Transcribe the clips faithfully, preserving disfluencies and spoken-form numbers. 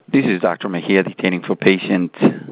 This is Doctor Mejia detaining for patient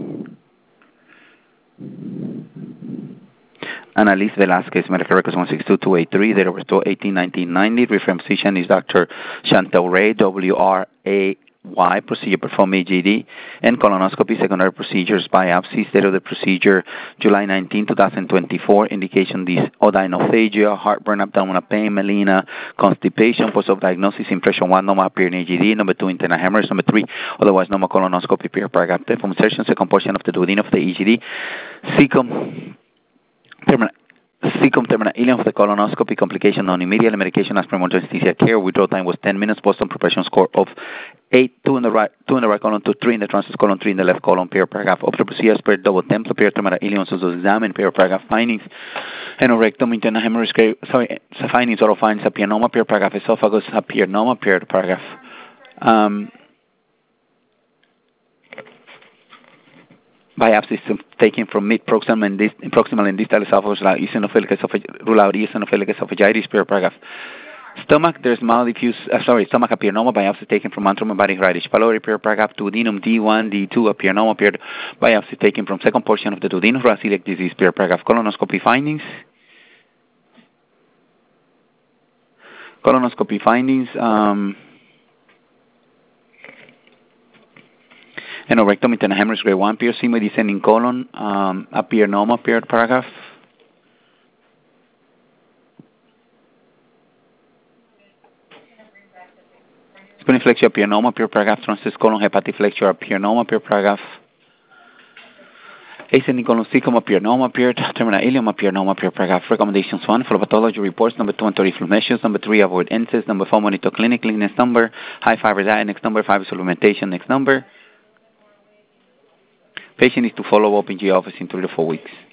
Annalise Velasquez, medical records one six two two eight three, date of birth eighteen nineteen ninety. Reference physician is Doctor Chantel Ray, W R A Y, procedure performed A G D, and colonoscopy, secondary procedures, biopsy, date of the procedure July nineteenth, twenty twenty-four, indication dysodinophagia, heartburn, abdominal pain, melena, constipation, post-op diagnosis, impression one, normal appear in A G D, number two, internal hemorrhage, number three, otherwise normal colonoscopy, period, paragraph, from insertion, second portion of the duodenum of the E G D, cecum, terminal, cecum terminal ileum of the colonoscopy, complication non immediate, medication as per anesthesia care, withdrawal time was ten minutes, Boston preparation score of eight, two in the right, two in the right column, two, three in the transverse column, three in the left column, period, paragraph, of the procedure per double temp, period, terminal ileum, so examine, period, paragraph, findings, anorectum, internal hemorrhage, sorry, findings, oral findings, apianoma, period, paragraph, esophagus, apianoma, period, paragraph. Um, biopsies taken from mid, proximal, and, dist, proximal and distal esophagus, eosinophilic esophagitis, rule out eosinophilic esophagitis, period, paragraph. Stomach, there's mild diffuse, uh, sorry, stomach apianoma, biopsy taken from antrum and body radish. Pylori, period, paragraph, duodenum, D one, D two, apianoma, period, biopsy taken from second portion of the duodenum, racemic disease, period, paragraph. Colonoscopy findings. Colonoscopy findings, um, anorectum, internal hemorrhage, grade one, P R C, descending colon, um, apianoma, period, paragraph. Spleniflexia, apianoma, period, paragraph. Transverse colon, hepatiflexia, apianoma, period, paragraph. Ascending colon, cecum, apianoma, period. Terminal ileum, apianoma, period, paragraph. Recommendations one, for pathology reports. Number two, anterior inflammations. Number three, avoid N SAIDs. Number four, monitor clinically. Next number, high fiber diet. Next number, fiber supplementation. Next number. Patient is to follow up in G office in three to four weeks.